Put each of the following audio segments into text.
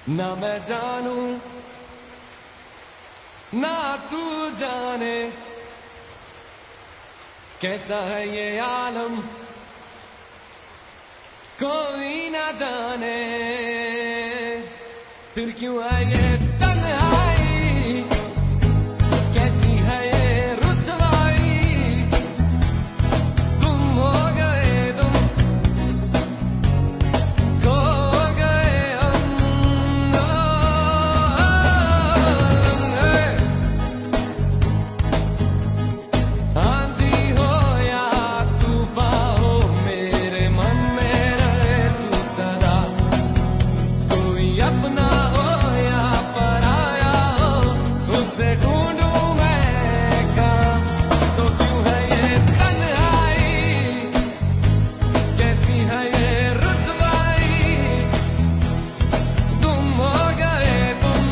ना मैं जानू ना तू जाने कैसा है ये आलम, कोई ना जाने फिर क्यों है ये तन्हाई, कैसी है ये रुसवाई, तुम हो गए तुम खो गए हम, आंधी हो या तूफान हो मेरे मन में रहे तू सदा, कोई अपना हो या पराया हो उसे ढूंढूं मैं कहाँ, तो क्यों है ये तन्हाई, कैसी है ये रुसवाई, तुम हो गए तुम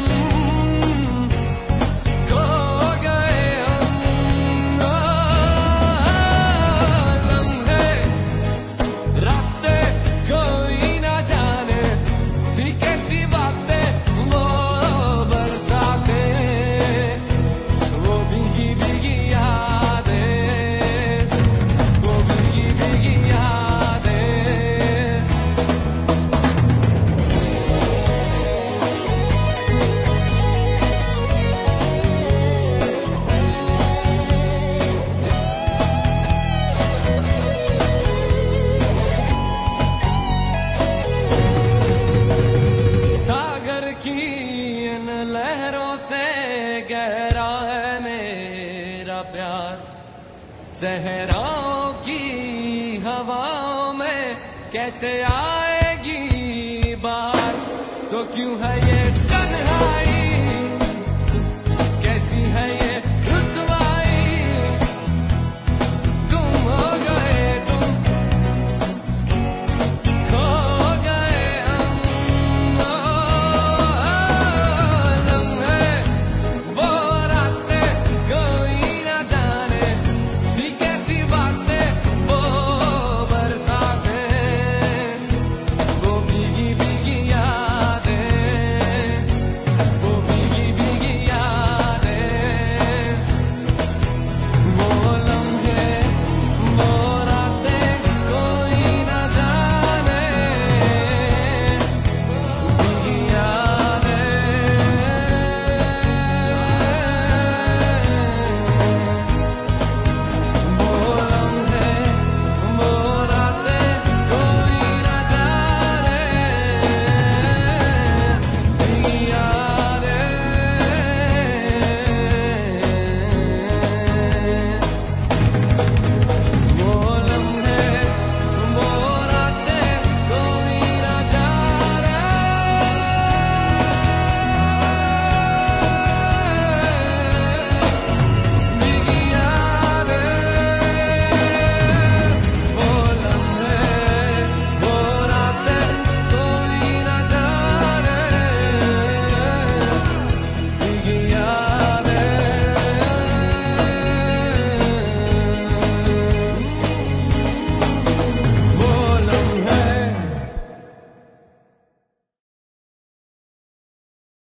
खो गए हम, लम्हे रातें कोई ना जाने थी कैसी बातें, वो बरसातें वो भीगी भीगी यादें, वो भीगी भीगी यादें। सागर की इन लहरों से गहरा है मेरा प्यार, सहराओं की हवाओं में कैसे आएगी बात, तो क्यों है ये